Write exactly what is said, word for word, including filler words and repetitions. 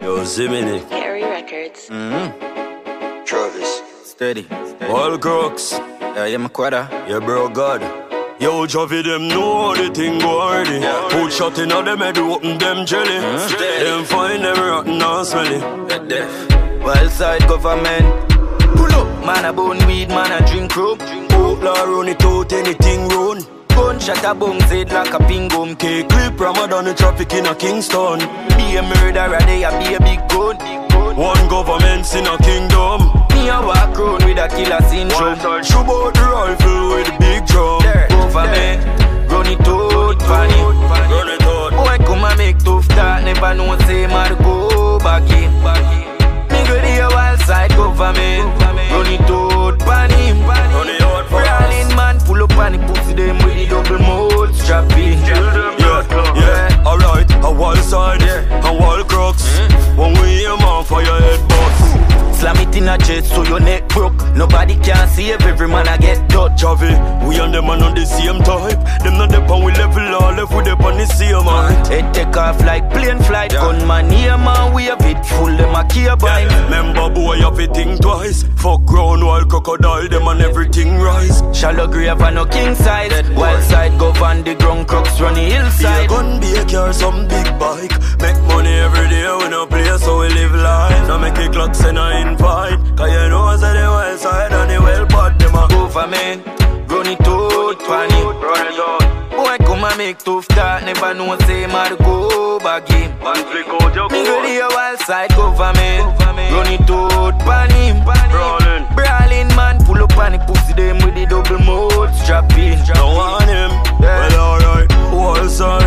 Yo, Zimini. Harry Records. Mm-hmm. Travis. Steady. Steady. All crooks. Yeah, yeah, my quadra. Yeah, bro, God. Yo, Javi, them know the thing go hardy. Yeah. Put shot in all them head, open them jelly. Mm-hmm. Them find them rotten and smelly. Get deaf. Wild side government. Pull up, man a bone weed, man a drink rum. Outlaw run it out, anything run. Gunshot a boom, zed like a pingum. K-clip, Ramadan, the traffic in a Kingston. Be a murderer, they a be a big gun. One government's in a kingdom. Me a walk round with a killer syndrome. Shoot out the rifle with the big drum. There, government, run it out, pan it. Run it out. Boy, come and make tough talk, never know say man go back in. Me go to your wild side, government, run it out, pan it. Run it out for Brawling man, pull up on the pussy them with the double mode strap in. Yeah, yeah, alright, a wall side, yeah. A wall crooks. Mm. When we aim on for your head bust. Slam it in a chest so your neck broke. Nobody can save, every man I get done. Javi, we and them man on the same type. Them not dep on we level all left with them on the same height. Head take off like plane flight. Yeah. Gunman here man, we have it full, them a care by. Yeah. Remember boy, you have to think twice. Fuck ground while crocodile, them and everything rise. Shallow grave and no king size. Wild side govern the ground, crooks run the hillside. Be a gun, be a car, some big bike. Make money every day, we no play so we live life. Now make it clocks and I invite. Cause you know say the wild side and the well but them a government, run it out, pan it. Run it out. Boy come and make tough talk, never know say man go back in. Me go to your wild side government, run it out, pan him. Brawling, brawling man, pull up on the pussy them with the double mode strap in. Don't want him, yeah. Well alright, wild side.